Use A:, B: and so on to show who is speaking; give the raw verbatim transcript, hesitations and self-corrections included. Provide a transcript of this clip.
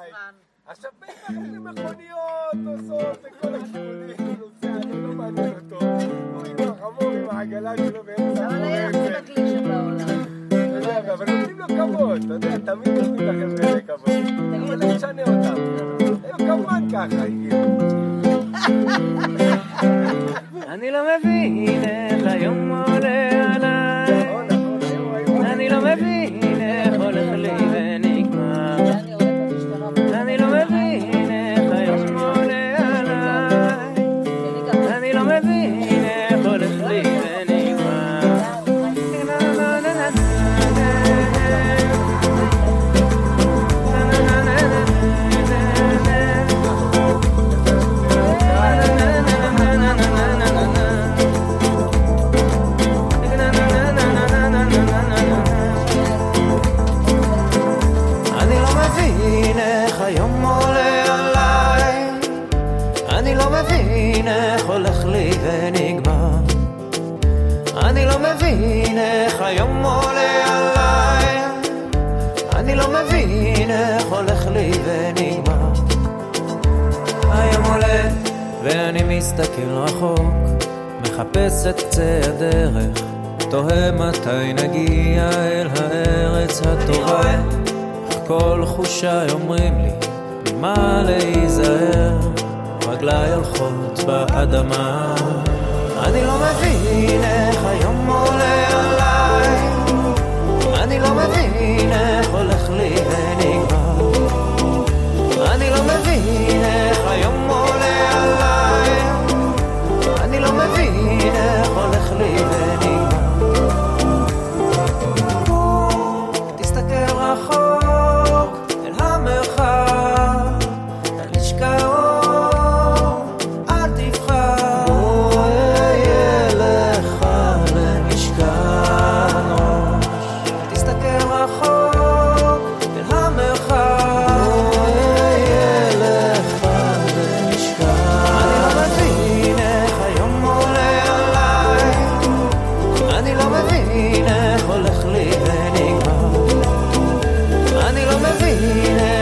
A: הזמן.
B: עכשיו בטח במכוניות נוסעות לכל הכיוונים, הוא נוסע, אני לא מעניין אותו. הוא עם החמור, עם העגלה שלו באמצע.
A: אבל היה הכי מקלישת בעולם.
B: אתה יודע, אבל נותנים לו כבוד, אתה יודע, תמיד נותנים לכם כאלה כבוד. אבל לא משנה אותם. היו כמובן ככה, הגיעו.
C: אני לא מבין איך היום עולה עליי, אני לא מבין איך הולך לי ונגמר, אני לא מבין איך היום עולה עליי, אני לא מבין איך הולך לי ונגמר. היום עולה עליי, אני לא מבין איך הולך לי ונגמר, אני לא מבין איך היום עולה עליי, אני לא מבין איך הולך לי ונגמר. היום עולה ואני מסתכל רחוק, מחפש את קצה הדרך, תוהה מתי נגיע אל הארץ הטובה. כל חושיי אומרים לי ממה להיזהר, רגליי הולכות באדמה. אני לא מבין איך היום עולה עליי, אני לא מבין איך הולך לי ונגמר, אני לא מבין איך היום עולה עליי, אני לא מבין איך הולך לי ונגמר. תסתכל רחוק אני לא מבין